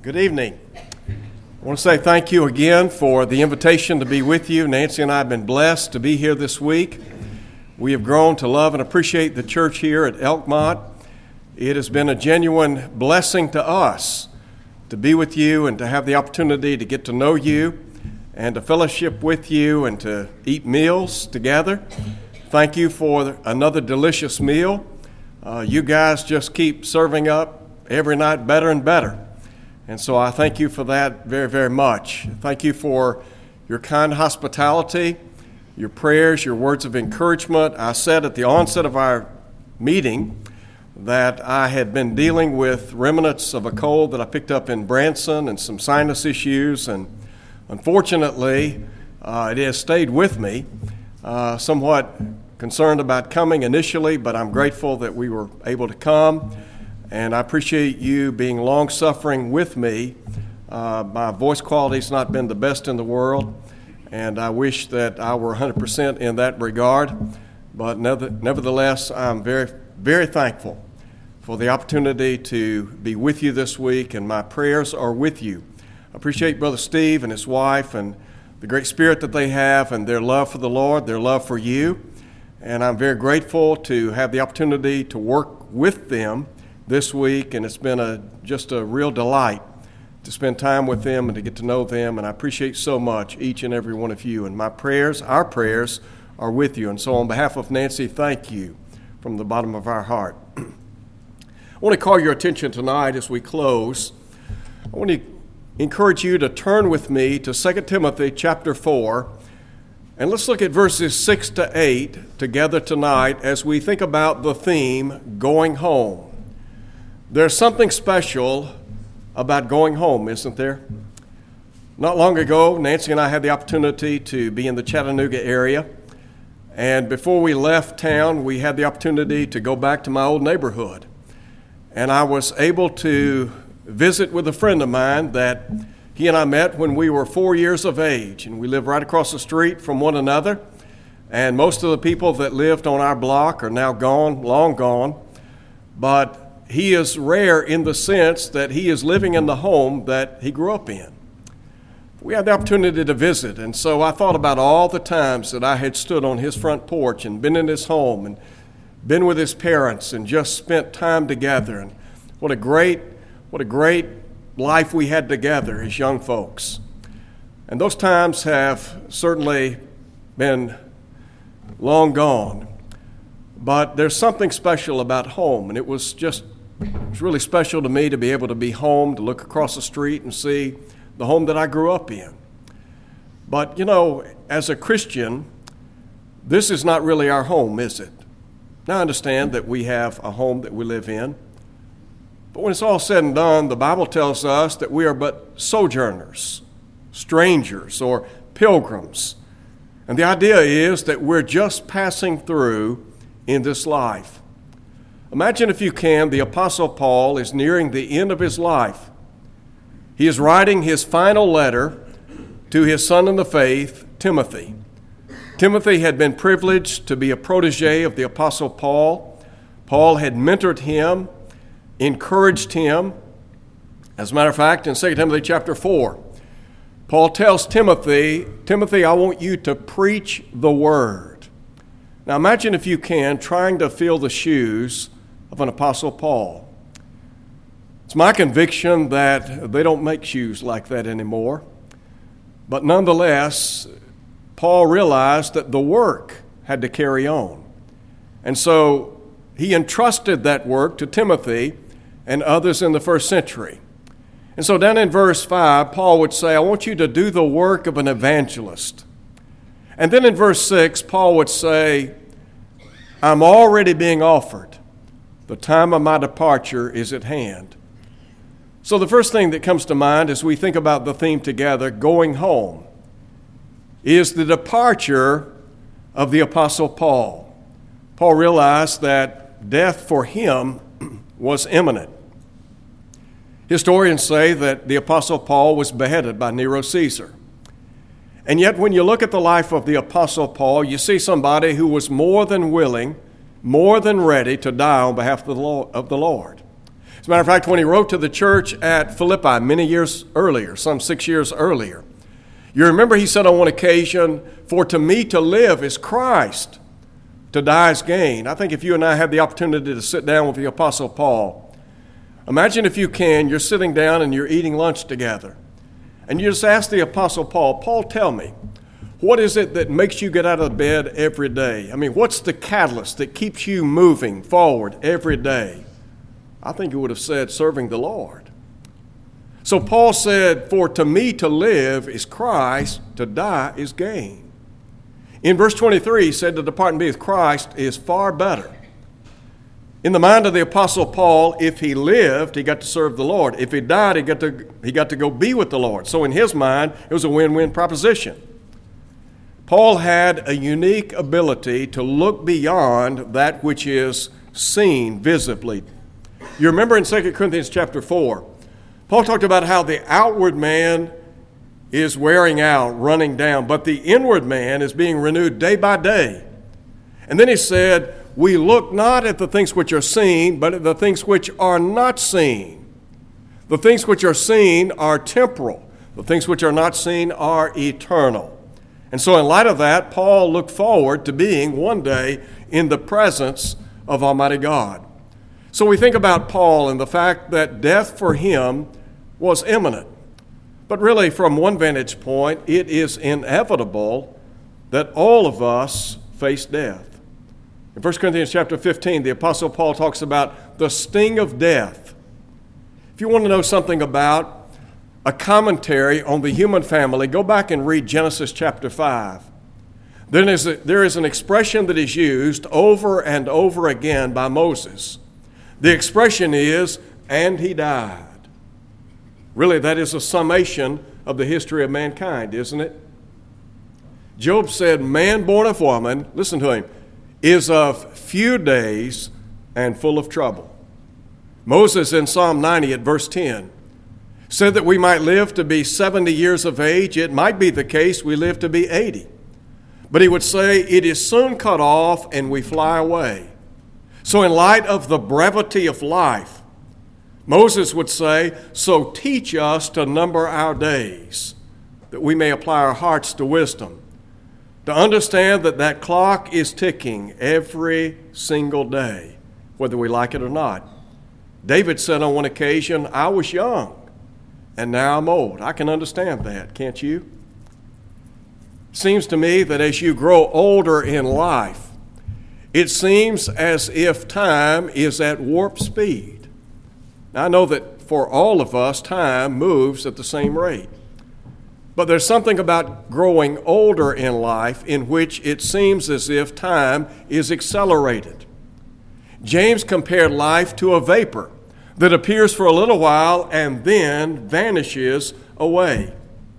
Good evening. I want to say thank you again for the invitation to be with you. Nancy and I have been blessed to be here this week. We have grown to love and appreciate the church here at Elkmont. It has been a genuine blessing to us to be with you and to have the opportunity to get to know you and to fellowship with you and to eat meals together. Thank you for another delicious meal. You guys just keep serving up every night better and better. And so I thank you for that very, very much. Thank you for your kind hospitality, your prayers, your words of encouragement. I said at the onset of our meeting that I had been dealing with remnants of a cold that I picked up in Branson and some sinus issues, and unfortunately it has stayed with me. Somewhat concerned about coming initially, but I'm grateful that we were able to come. And I appreciate you being long-suffering with me. My voice quality's not been the best in the world, and I wish that I were 100% in that regard. But nevertheless, I'm very, very thankful for the opportunity to be with you this week, and my prayers are with you. I appreciate Brother Steve and his wife and the great spirit that they have and their love for the Lord, their love for you. And I'm very grateful to have the opportunity to work with them this week, and it's been just a real delight to spend time with them and to get to know them, and I appreciate so much each and every one of you, and our prayers are with you. And so on behalf of Nancy, thank you from the bottom of our heart. I want to call your attention tonight as we close. I want to encourage you to turn with me to 2 Timothy chapter 4, and let's look at verses 6 to 8 together tonight as we think about the theme, going home. There's something special about going home, isn't there? Not long ago, Nancy and I had the opportunity to be in the Chattanooga area, and before we left town, we had the opportunity to go back to my old neighborhood. And I was able to visit with a friend of mine that he and I met when we were 4 years of age, and we live right across the street from one another. And most of the people that lived on our block are now gone, long gone, but he is rare in the sense that he is living in the home that he grew up in. We had the opportunity to visit, and so I thought about all the times that I had stood on his front porch and been in his home and been with his parents and just spent time together. And what a great life we had together as young folks. And those times have certainly been long gone. But there's something special about home, and it was really special to me to be able to be home, to look across the street and see the home that I grew up in. But, as a Christian, this is not really our home, is it? Now, I understand that we have a home that we live in, but when it's all said and done, the Bible tells us that we are but sojourners, strangers, or pilgrims. And the idea is that we're just passing through in this life. Imagine, if you can, the Apostle Paul is nearing the end of his life. He is writing his final letter to his son in the faith, Timothy. Timothy had been privileged to be a protege of the Apostle Paul. Paul had mentored him, encouraged him. As a matter of fact, in 2 Timothy chapter 4, Paul tells Timothy, I want you to preach the word. Now imagine, if you can, trying to fill the shoes of an Apostle Paul. It's my conviction that they don't make shoes like that anymore. But nonetheless, Paul realized that the work had to carry on. And so he entrusted that work to Timothy and others in the first century. And so down in verse 5, Paul would say, I want you to do the work of an evangelist. And then in verse 6, Paul would say, I'm already being offered. The time of my departure is at hand. So the first thing that comes to mind as we think about the theme together, going home, is the departure of the Apostle Paul. Paul realized that death for him was imminent. Historians say that the Apostle Paul was beheaded by Nero Caesar. And yet when you look at the life of the Apostle Paul, you see somebody who was more than willing, more than ready to die on behalf of the Lord. As a matter of fact, when he wrote to the church at Philippi many years earlier, some 6 years earlier, you remember he said on one occasion, "For to me to live is Christ, to die is gain." I think if you and I had the opportunity to sit down with the Apostle Paul, imagine if you can, you're sitting down and you're eating lunch together. And you just ask the Apostle Paul, "Paul, tell me, what is it that makes you get out of bed every day? I mean, what's the catalyst that keeps you moving forward every day?" I think he would have said, "Serving the Lord." So Paul said, "For to me to live is Christ, to die is gain." In verse 23, he said, "To depart and be with Christ is far better." In the mind of the Apostle Paul, if he lived, he got to serve the Lord. If he died, he got to go be with the Lord. So in his mind, it was a win-win proposition. Paul had a unique ability to look beyond that which is seen visibly. You remember in 2 Corinthians chapter 4, Paul talked about how the outward man is wearing out, running down, but the inward man is being renewed day by day. And then he said, "We look not at the things which are seen, but at the things which are not seen. The things which are seen are temporal. The things which are not seen are eternal." And so in light of that, Paul looked forward to being one day in the presence of Almighty God. So we think about Paul and the fact that death for him was imminent. But really, from one vantage point, it is inevitable that all of us face death. In 1 Corinthians chapter 15, the Apostle Paul talks about the sting of death. If you want to know something about a commentary on the human family, go back and read Genesis chapter 5. There is an expression that is used over and over again by Moses. The expression is, "and he died." Really, that is a summation of the history of mankind, isn't it? Job said, "Man born of woman," listen to him, "is of few days and full of trouble." Moses in Psalm 90 at verse 10 said that we might live to be 70 years of age. It might be the case we live to be 80. But he would say, "It is soon cut off and we fly away." So in light of the brevity of life, Moses would say, "So teach us to number our days, that we may apply our hearts to wisdom, to understand that that clock is ticking every single day, whether we like it or not." David said on one occasion, "I was young, and now I'm old." I can understand that, can't you? Seems to me that as you grow older in life, it seems as if time is at warp speed. Now, I know that for all of us, time moves at the same rate. But there's something about growing older in life in which it seems as if time is accelerated. James compared life to a vapor that appears for a little while and then vanishes away.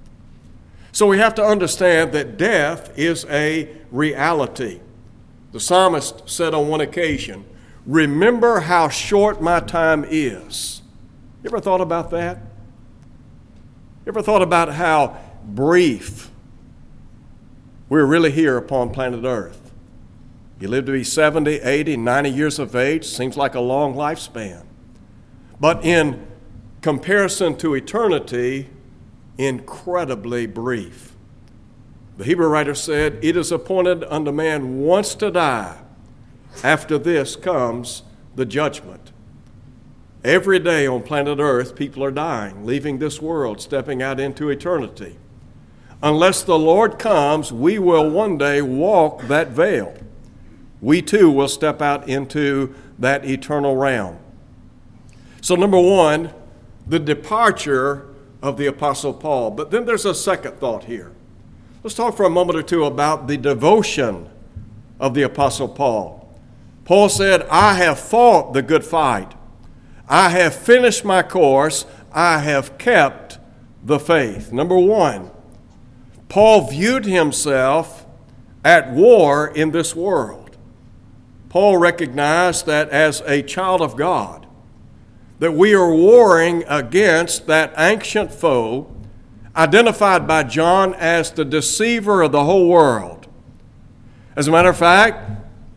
So we have to understand that death is a reality. The psalmist said on one occasion, "Remember how short my time is." You ever thought about that? You ever thought about how brief we're really here upon planet Earth? You live to be 70, 80, 90 years of age. Seems like a long lifespan. But in comparison to eternity, incredibly brief. The Hebrew writer said, "It is appointed unto man once to die. After this comes the judgment." Every day on planet Earth, people are dying, leaving this world, stepping out into eternity. Unless the Lord comes, we will one day walk that veil. We too will step out into that eternal realm. So number one, the departure of the Apostle Paul. But then there's a second thought here. Let's talk for a moment or two about the devotion of the Apostle Paul. Paul said, "I have fought the good fight. I have finished my course. I have kept the faith." Number one, Paul viewed himself at war in this world. Paul recognized that as a child of God, that we are warring against that ancient foe identified by John as the deceiver of the whole world. As a matter of fact,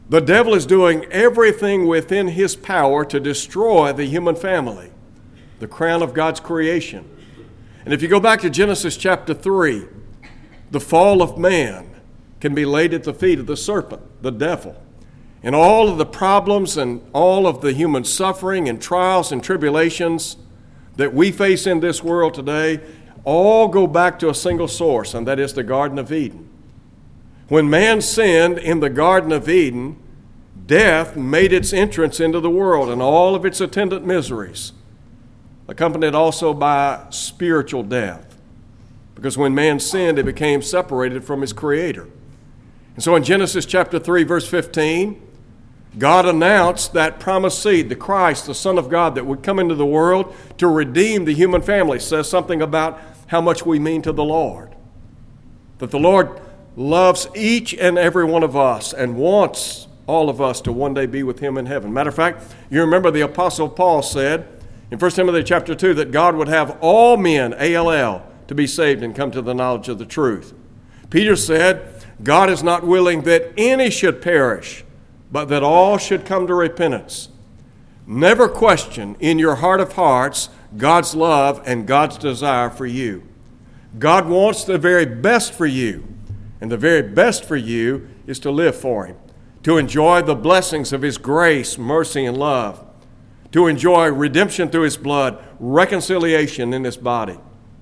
The devil is doing everything within his power to destroy the human family, the crown of God's creation. And if you go back to Genesis chapter 3, the fall of man can be laid at the feet of the serpent, the devil. And all of the problems and all of the human suffering and trials and tribulations that we face in this world today all go back to a single source, and that is the Garden of Eden. When man sinned in the Garden of Eden, death made its entrance into the world and all of its attendant miseries, accompanied also by spiritual death. Because when man sinned, he became separated from his Creator. And so in Genesis chapter 3, verse 15, God announced that promised seed, the Christ, the Son of God, that would come into the world to redeem the human family. It says something about how much we mean to the Lord. That the Lord loves each and every one of us and wants all of us to one day be with Him in heaven. Matter of fact, you remember the Apostle Paul said in 1 Timothy chapter 2 that God would have all men, A-L-L, to be saved and come to the knowledge of the truth. Peter said, God is not willing that any should perish, but that all should come to repentance. Never question in your heart of hearts God's love and God's desire for you. God wants the very best for you, and the very best for you is to live for Him, to enjoy the blessings of His grace, mercy, and love, to enjoy redemption through His blood, reconciliation in His body.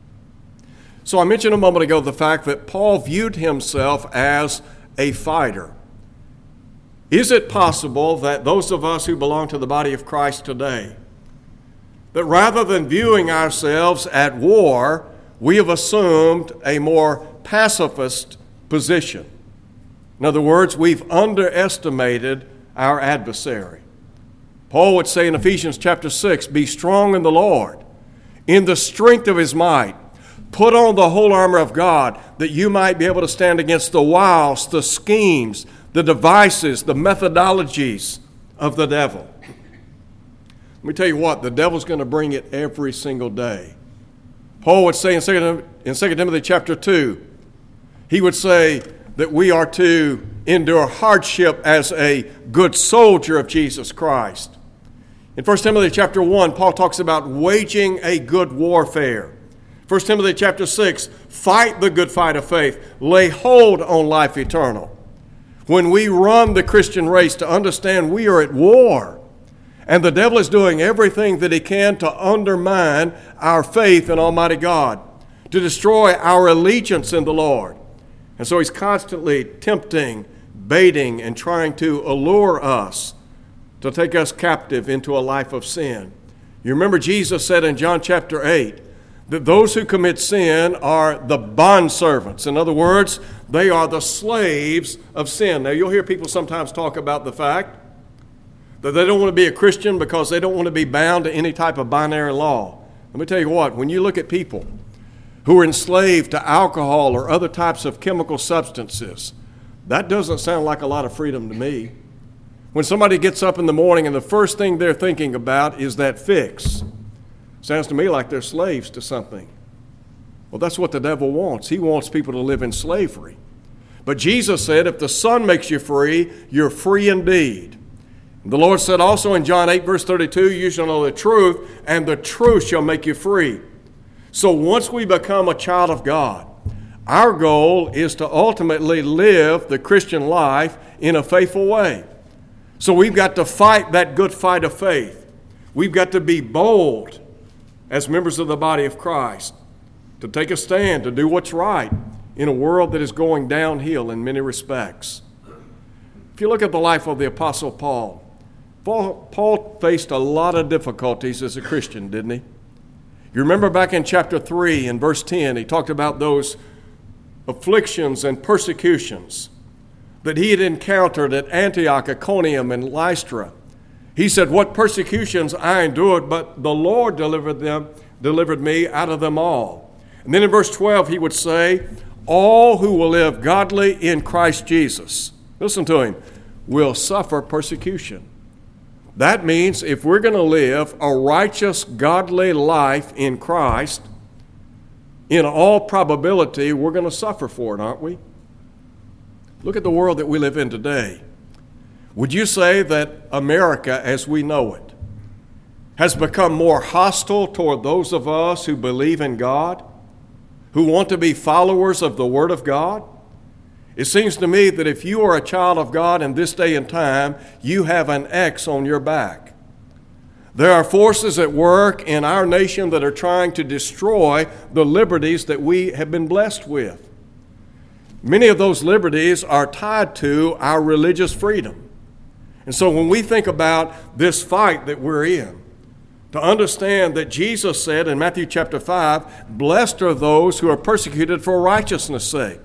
So I mentioned a moment ago the fact that Paul viewed himself as a fighter. Is it possible that those of us who belong to the body of Christ today, that rather than viewing ourselves at war, we have assumed a more pacifist position? In other words, we've underestimated our adversary. Paul would say in Ephesians chapter 6, be strong in the Lord, in the strength of His might. Put on the whole armor of God that you might be able to stand against the wiles, the schemes, the devices, the methodologies of the devil. Let me tell you what, the devil's going to bring it every single day. Paul would say in 2 Timothy chapter 2, he would say that we are to endure hardship as a good soldier of Jesus Christ. In 1 Timothy chapter 1, Paul talks about waging a good warfare. 1 Timothy chapter 6, fight the good fight of faith. Lay hold on life eternal. When we run the Christian race, to understand we are at war, and the devil is doing everything that he can to undermine our faith in Almighty God, to destroy our allegiance in the Lord. And so he's constantly tempting, baiting, and trying to allure us to take us captive into a life of sin. You remember Jesus said in John chapter 8, that those who commit sin are the bondservants. In other words, they are the slaves of sin. Now, you'll hear people sometimes talk about the fact that they don't want to be a Christian because they don't want to be bound to any type of binary law. Let me tell you what, when you look at people who are enslaved to alcohol or other types of chemical substances, that doesn't sound like a lot of freedom to me. When somebody gets up in the morning and the first thing they're thinking about is that fix, sounds to me like they're slaves to something. Well, that's what the devil wants. He wants people to live in slavery. But Jesus said, if the Son makes you free, you're free indeed. And the Lord said also in John 8, verse 32, you shall know the truth, and the truth shall make you free. So once we become a child of God, our goal is to ultimately live the Christian life in a faithful way. So we've got to fight that good fight of faith. We've got to be bold as members of the body of Christ, to take a stand, to do what's right in a world that is going downhill in many respects. If you look at the life of the Apostle Paul, Paul faced a lot of difficulties as a Christian, didn't he? You remember back in chapter 3 and verse 10, he talked about those afflictions and persecutions that he had encountered at Antioch, Iconium, and Lystra. He said, what persecutions I endured, but the Lord delivered me out of them all. And then in verse 12, he would say, all who will live godly in Christ Jesus, listen to him, will suffer persecution. That means if we're going to live a righteous, godly life in Christ, in all probability, we're going to suffer for it, aren't we? Look at the world that we live in today. Would you say that America as we know it has become more hostile toward those of us who believe in God, who want to be followers of the Word of God? It seems to me that if you are a child of God in this day and time, you have an X on your back. There are forces at work in our nation that are trying to destroy the liberties that we have been blessed with. Many of those liberties are tied to our religious freedom. And so when we think about this fight that we're in, to understand that Jesus said in Matthew chapter 5, blessed are those who are persecuted for righteousness' sake.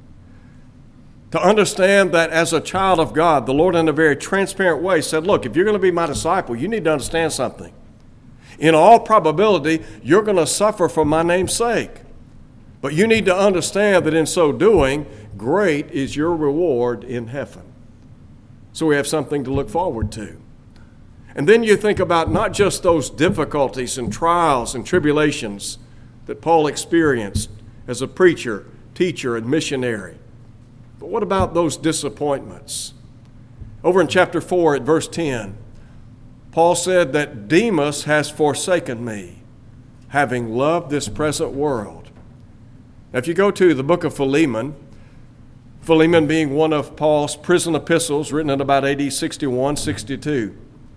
To understand that as a child of God, the Lord in a very transparent way said, look, if you're going to be my disciple, you need to understand something. In all probability, you're going to suffer for my name's sake. But you need to understand that in so doing, great is your reward in heaven. So we have something to look forward to. And then you think about not just those difficulties and trials and tribulations that Paul experienced as a preacher, teacher, and missionary. But what about those disappointments? Over in chapter 4 at verse 10, Paul said that Demas has forsaken me, having loved this present world. Now, if you go to the book of Philemon, Philemon being one of Paul's prison epistles written in about AD 61, 62,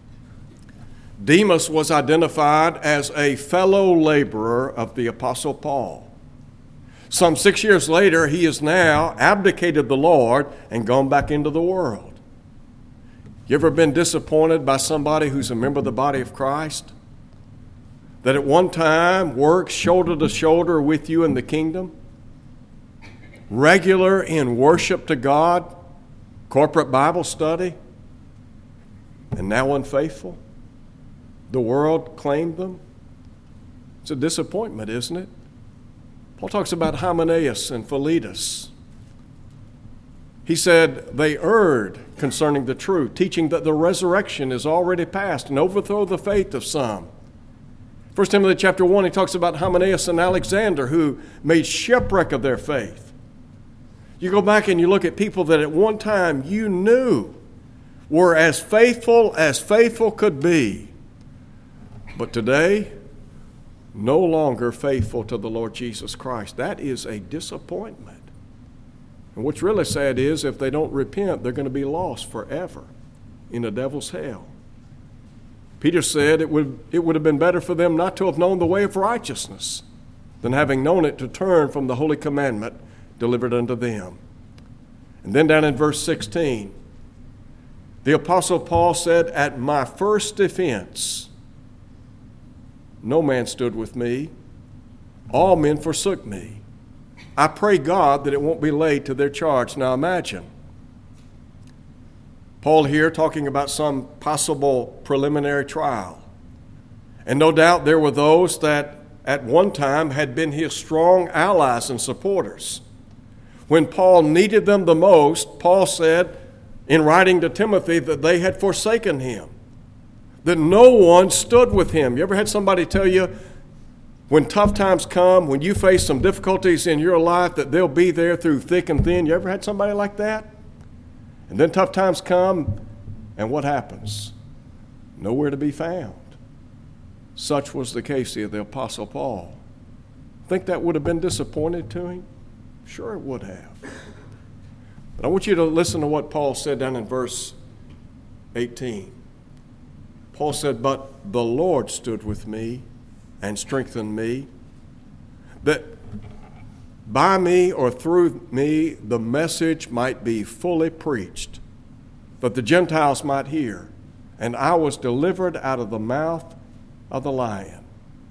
Demas was identified as a fellow laborer of the Apostle Paul. Some 6 years later, he has now abdicated the Lord and gone back into the world. You ever been disappointed by somebody who's a member of the body of Christ? That at one time works shoulder to shoulder with you in the kingdom? Regular in worship to God, corporate Bible study, and now unfaithful? The world claimed them? It's a disappointment, isn't it? Paul talks about Hymenaeus and Philetus. He said they erred concerning the truth, teaching that the resurrection is already past and overthrow the faith of some. 1 Timothy chapter 1, he talks about Hymenaeus and Alexander who made shipwreck of their faith. You go back and you look at people that at one time you knew were as faithful could be. But today, no longer faithful to the Lord Jesus Christ. That is a disappointment. And what's really sad is if they don't repent, they're going to be lost forever in the devil's hell. Peter said it would have been better for them not to have known the way of righteousness than having known it to turn from the holy commandment delivered unto them. And then down in verse 16, the Apostle Paul said, at my first defense, no man stood with me. All men forsook me. I pray God that it won't be laid to their charge. Now imagine, Paul here talking about some possible preliminary trial. And no doubt there were those that at one time had been his strong allies and supporters. When Paul needed them the most, Paul said in writing to Timothy that they had forsaken him, that no one stood with him. You ever had somebody tell you when tough times come, when you face some difficulties in your life, that they'll be there through thick and thin? You ever had somebody like that? And then tough times come, and what happens? Nowhere to be found. Such was the case of the Apostle Paul. Think that would have been disappointing to him? Sure it would have. But I want you to listen to what Paul said down in verse 18. Paul said, but the Lord stood with me and strengthened me, that by me or through me the message might be fully preached, that the Gentiles might hear, and I was delivered out of the mouth of the lion.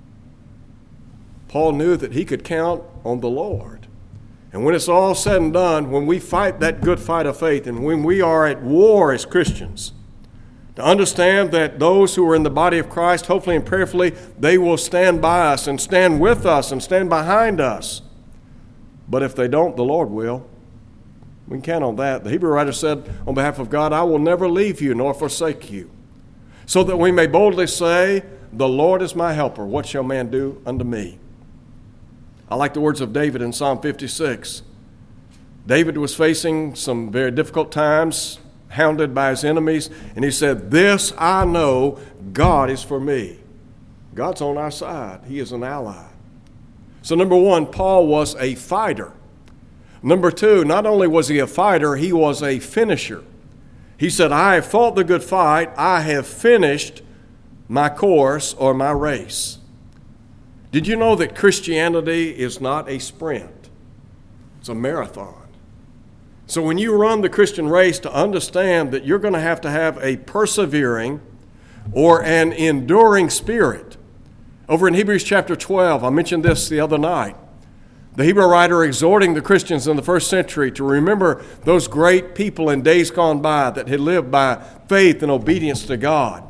Paul knew that he could count on the Lord. And when it's all said and done, when we fight that good fight of faith, and when we are at war as Christians, to understand that those who are in the body of Christ, hopefully and prayerfully, they will stand by us and stand with us and stand behind us. But if they don't, the Lord will. We can count on that. The Hebrew writer said on behalf of God, I will never leave you nor forsake you. So that we may boldly say, the Lord is my helper. What shall man do unto me? I like the words of David in Psalm 56. David was facing some very difficult times hounded by his enemies, and he said, "This I know, God is for me." God's on our side. He is an ally. So number one, Paul was a fighter. Number two, not only was he a fighter, he was a finisher. He said, "I have fought the good fight. I have finished my course," or my race. Did you know that Christianity is not a sprint? It's a marathon. So when you run the Christian race, to understand that you're going to have a persevering or an enduring spirit. Over in Hebrews chapter 12, I mentioned this the other night. The Hebrew writer exhorting the Christians in the first century to remember those great people in days gone by that had lived by faith and obedience to God.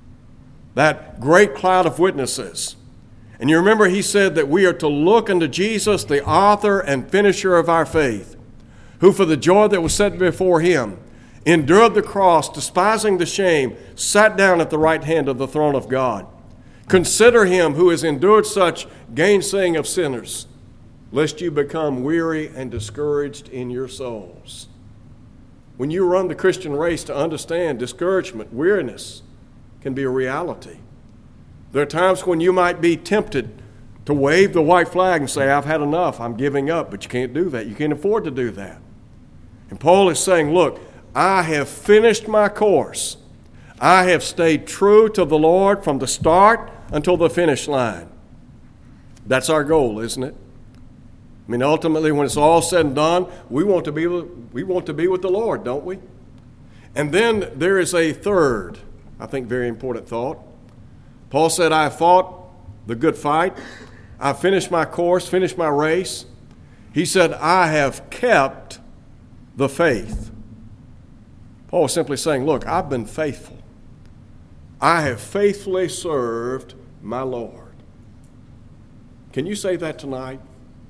That great cloud of witnesses. And you remember he said that we are to look unto Jesus, the author and finisher of our faith, who for the joy that was set before him endured the cross, despising the shame, sat down at the right hand of the throne of God. Consider him who has endured such gainsaying of sinners, lest you become weary and discouraged in your souls. When you run the Christian race, to understand discouragement, weariness can be a reality. There are times when you might be tempted to wave the white flag and say, "I've had enough, I'm giving up," but you can't do that. You can't afford to do that. And Paul is saying, look, I have finished my course. I have stayed true to the Lord from the start until the finish line. That's our goal, isn't it? I mean, ultimately, when it's all said and done, we want to be with the Lord, don't we? And then there is a third, I think, very important thought. Paul said, "I have fought the good fight. I finished my course, finished my race." He said, "I have kept the faith." Paul was simply saying, look, I've been faithful. I have faithfully served my Lord. Can you say that tonight?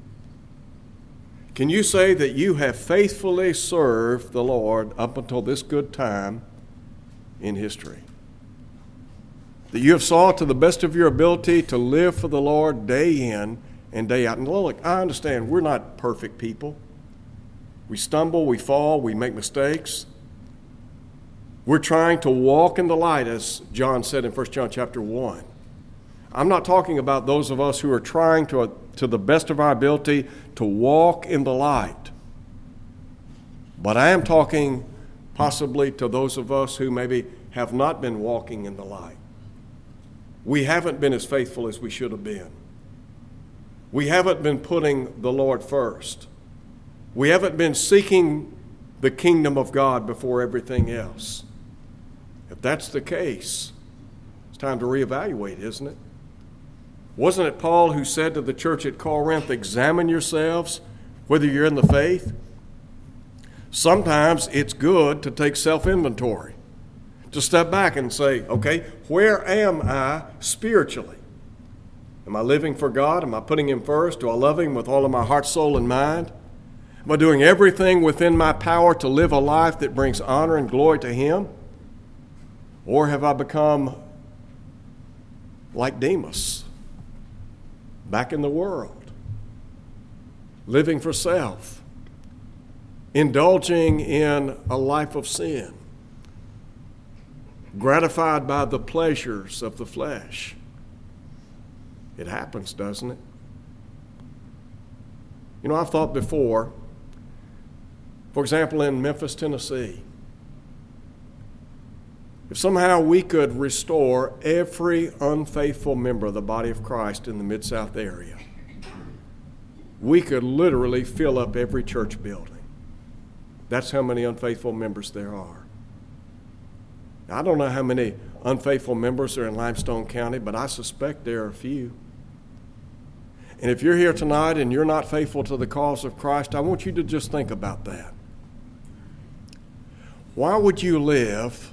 Can you say that you have faithfully served the Lord up until this good time in history? That you have sought to the best of your ability to live for the Lord day in and day out. And look, I understand we're not perfect people. We stumble, we fall, we make mistakes. We're trying to walk in the light, as John said in 1 John chapter 1. I'm not talking about those of us who are trying to the best of our ability to walk in the light. But I am talking possibly to those of us who maybe have not been walking in the light. We haven't been as faithful as we should have been. We haven't been putting the Lord first. We haven't been seeking the kingdom of God before everything else. If that's the case, it's time to reevaluate, isn't it? Wasn't it Paul who said to the church at Corinth, "Examine yourselves whether you're in the faith"? Sometimes it's good to take self-inventory, to step back and say, okay, where am I spiritually? Am I living for God? Am I putting Him first? Do I love Him with all of my heart, soul, and mind? Am I doing everything within my power to live a life that brings honor and glory to Him? Or have I become like Demas, back in the world, living for self, indulging in a life of sin, gratified by the pleasures of the flesh? It happens, doesn't it? You know, I've thought before, for example, in Memphis, Tennessee, if somehow we could restore every unfaithful member of the body of Christ in the Mid-South area, we could literally fill up every church building. That's how many unfaithful members there are. Now, I don't know how many unfaithful members are in Limestone County, but I suspect there are a few. And if you're here tonight and you're not faithful to the cause of Christ, I want you to just think about that. Why would you live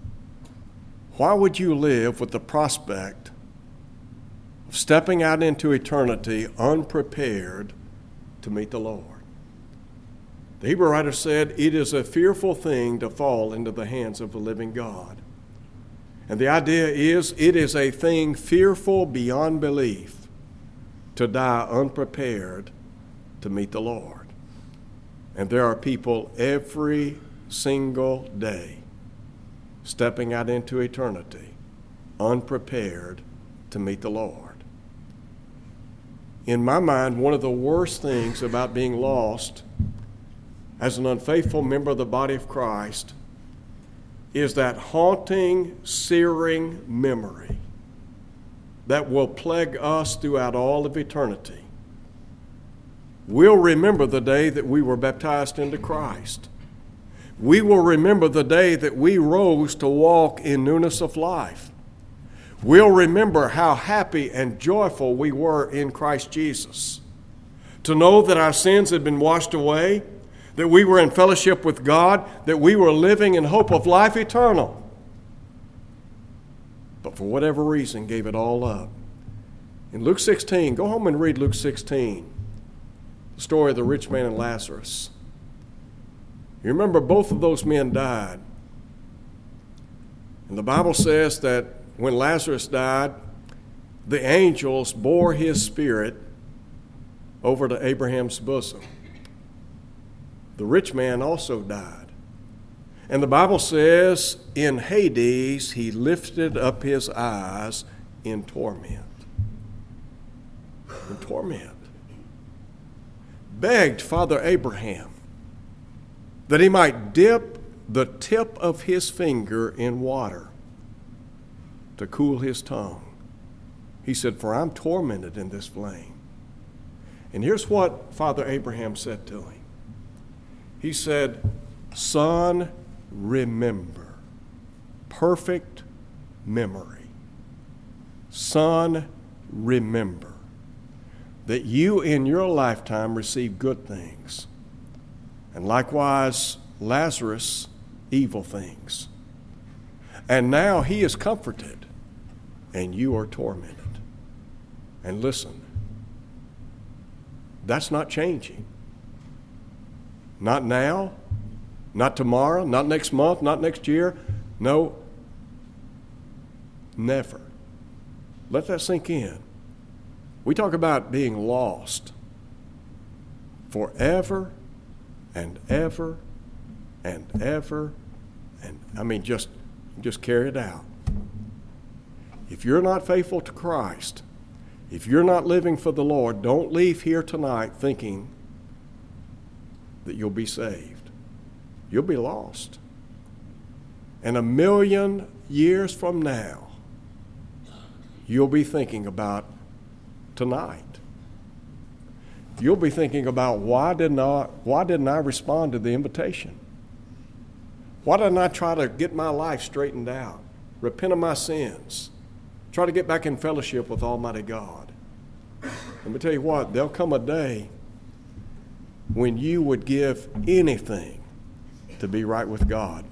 with the prospect of stepping out into eternity unprepared to meet the Lord? The Hebrew writer said, "It is a fearful thing to fall into the hands of the living God." And the idea is, it is a thing fearful beyond belief to die unprepared to meet the Lord. And there are people every single day stepping out into eternity unprepared to meet the Lord. In my mind, one of the worst things about being lost as an unfaithful member of the body of Christ is that haunting, searing memory that will plague us throughout all of eternity. We'll remember the day that we were baptized into Christ. We will remember the day that we rose to walk in newness of life. We'll remember how happy and joyful we were in Christ Jesus. To know that our sins had been washed away, that we were in fellowship with God, that we were living in hope of life eternal. But for whatever reason, gave it all up. In Luke 16, go home and read Luke 16, the story of the rich man and Lazarus. You remember both of those men died. And the Bible says that when Lazarus died, the angels bore his spirit over to Abraham's bosom. The rich man also died. And the Bible says in Hades, he lifted up his eyes in torment. In torment. Begged Father Abraham that he might dip the tip of his finger in water to cool his tongue. He said, "For I'm tormented in this flame." And here's what Father Abraham said to him. He said, "Son, remember." Perfect memory. Son, remember that you in your lifetime received good things, and likewise Lazarus, evil things. And now he is comforted, and you are tormented. And listen, that's not changing. Not now, not tomorrow, not next month, not next year. No, never. Let that sink in. We talk about being lost forever and ever and ever, and just carry it out. If you're not faithful to Christ, if you're not living for the Lord, don't leave here tonight thinking that you'll be saved. You'll be lost. And 1,000,000 years from now, you'll be thinking about tonight. You'll be thinking about why didn't I respond to the invitation? Why didn't I try to get my life straightened out, repent of my sins, try to get back in fellowship with Almighty God? Let me tell you what, there'll come a day when you would give anything to be right with God.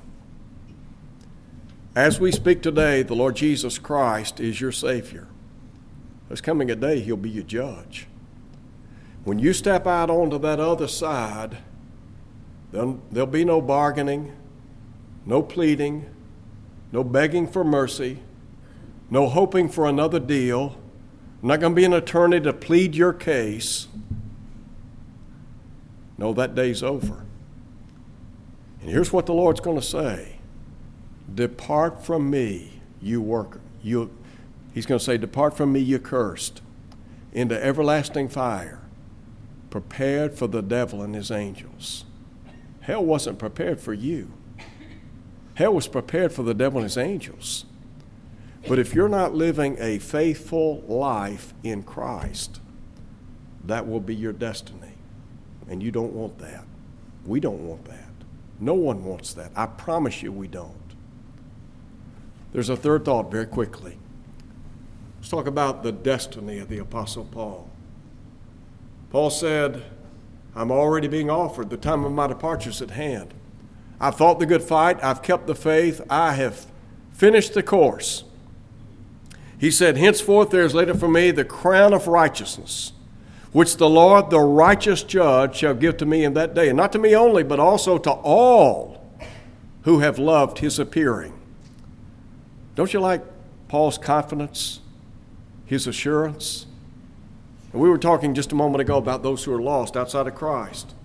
As we speak today, the Lord Jesus Christ is your Savior. There's coming a day He'll be your judge. When you step out onto that other side, there'll be no bargaining, no pleading, no begging for mercy, no hoping for another deal. I'm not going to be an attorney to plead your case. No, that day's over. And here's what the Lord's going to say. Depart from me, you worker. He's going to say, depart from me, you cursed, into everlasting fire, prepared for the devil and his angels. Hell wasn't prepared for you. Hell was prepared for the devil and his angels. But if you're not living a faithful life in Christ, that will be your destiny. And you don't want that. We don't want that. No one wants that. I promise you we don't. There's a third thought very quickly. Let's talk about the destiny of the Apostle Paul. Paul said, I'm already being offered. The time of my departure is at hand. I've fought the good fight. I've kept the faith. I have finished the course. He said, henceforth there is laid up for me the crown of righteousness, which the Lord, the righteous judge, shall give to me in that day. And not to me only, but also to all who have loved his appearing. Don't you like Paul's confidence, his assurance? And we were talking just a moment ago about those who are lost outside of Christ.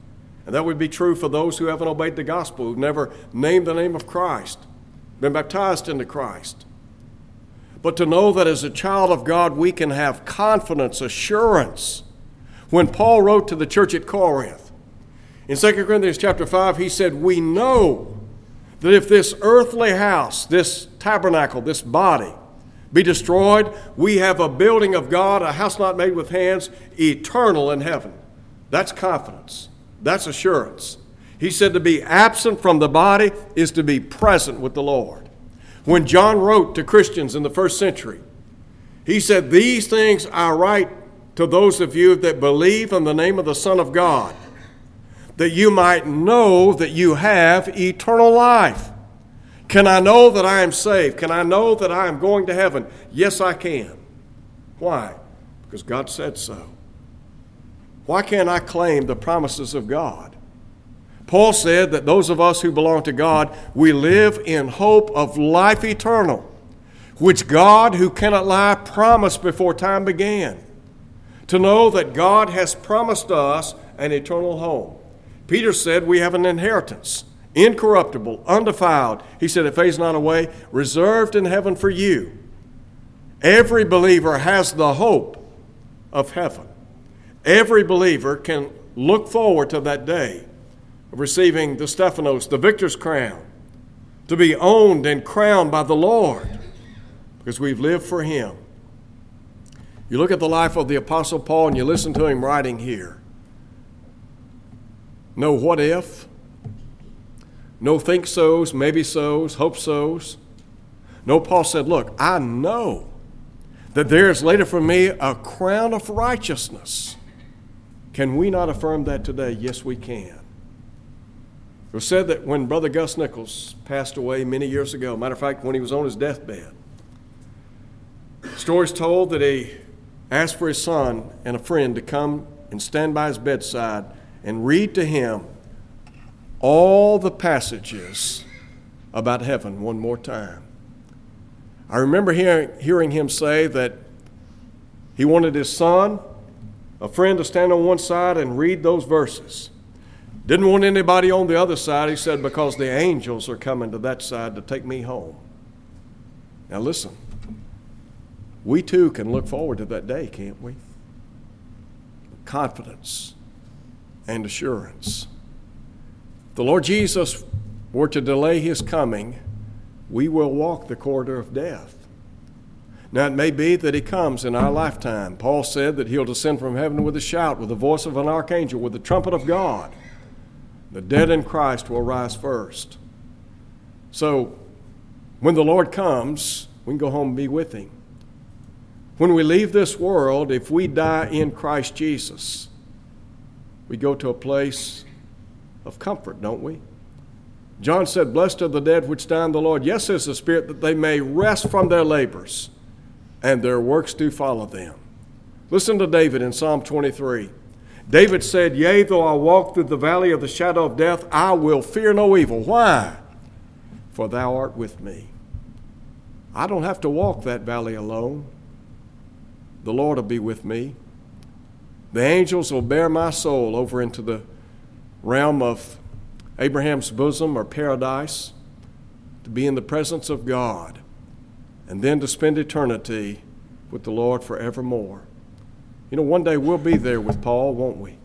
And that would be true for those who haven't obeyed the gospel, who've never named the name of Christ, been baptized into Christ. But to know that as a child of God, we can have confidence, assurance. When Paul wrote to the church at Corinth, in 2 Corinthians chapter 5, he said, we know that if this earthly house, this tabernacle, this body, be destroyed, we have a building of God, a house not made with hands, eternal in heaven. That's confidence. That's assurance. He said to be absent from the body is to be present with the Lord. When John wrote to Christians in the first century, he said, these things I write to those of you that believe in the name of the Son of God, that you might know that you have eternal life. Can I know that I am saved? Can I know that I am going to heaven? Yes, I can. Why? Because God said so. Why can't I claim the promises of God? Paul said that those of us who belong to God, we live in hope of life eternal, which God, who cannot lie, promised before time began. To know that God has promised us an eternal home. Peter said we have an inheritance, incorruptible, undefiled. He said it fades not away, reserved in heaven for you. Every believer has the hope of heaven. Every believer can look forward to that day of receiving the Stephanos, the victor's crown, to be owned and crowned by the Lord because we've lived for Him. You look at the life of the Apostle Paul and you listen to him writing here. No what if, no think so's, maybe so's, hope so's. No, Paul said, look, I know that there is later for me a crown of righteousness. Can we not affirm that today? Yes, we can. It was said that when Brother Gus Nichols passed away many years ago, matter of fact, when he was on his deathbed, the story's told that he asked for his son and a friend to come and stand by his bedside and read to him all the passages about heaven one more time. I remember hearing him say that he wanted his son, a friend, to stand on one side and read those verses. Didn't want anybody on the other side, he said, because the angels are coming to that side to take me home. Now listen, we too can look forward to that day, can't we? Confidence and assurance. If the Lord Jesus were to delay His coming, we will walk the corridor of death. Now, it may be that He comes in our lifetime. Paul said that He'll descend from heaven with a shout, with the voice of an archangel, with the trumpet of God. The dead in Christ will rise first. So, when the Lord comes, we can go home and be with Him. When we leave this world, if we die in Christ Jesus, we go to a place of comfort, don't we? John said, blessed are the dead which die in the Lord. Yes, says the Spirit, that they may rest from their labors, and their works do follow them. Listen to David in Psalm 23. David said, yea, though I walk through the valley of the shadow of death, I will fear no evil. Why? For thou art with me. I don't have to walk that valley alone. The Lord will be with me. The angels will bear my soul over into the realm of Abraham's bosom or paradise, to be in the presence of God, and then to spend eternity with the Lord forevermore. You know, one day we'll be there with Paul, won't we?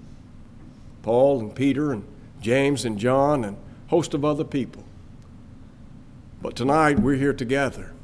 Paul and Peter and James and John and a host of other people. But tonight we're here together.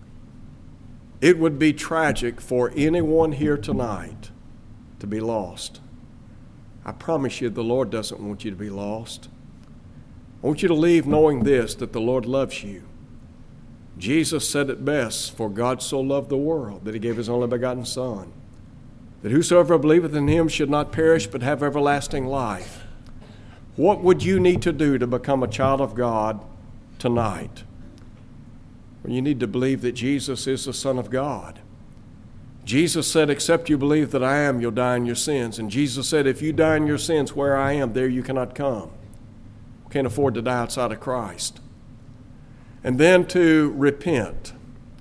It would be tragic for anyone here tonight to be lost. I promise you the Lord doesn't want you to be lost. I want you to leave knowing this, that the Lord loves you. Jesus said it best, for God so loved the world that He gave His only begotten Son, that whosoever believeth in Him should not perish but have everlasting life. What would you need to do to become a child of God tonight? Well, you need to believe that Jesus is the Son of God. Jesus said, except you believe that I am, you'll die in your sins. And Jesus said, if you die in your sins where I am, there you cannot come. We can't afford to die outside of Christ. And then to repent,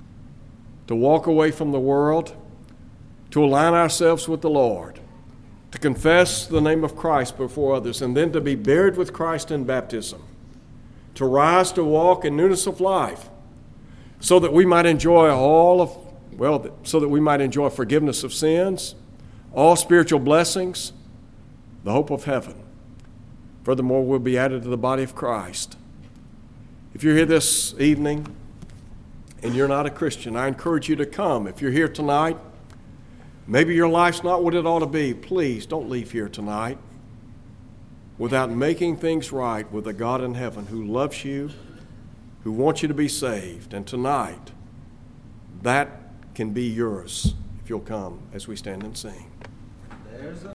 to walk away from the world, to align ourselves with the Lord, to to confess the name of Christ before others, and then to be buried with Christ in baptism, to rise to walk in newness of life, so that we might enjoy so that we might enjoy forgiveness of sins, all spiritual blessings, the hope of heaven. Furthermore, we'll be added to the body of Christ. If you're here this evening and you're not a Christian, I encourage you to come. If you're here tonight, maybe your life's not what it ought to be. Please don't leave here tonight without making things right with a God in heaven who loves you, who wants you to be saved. And tonight, that can be yours if you'll come as we stand and sing.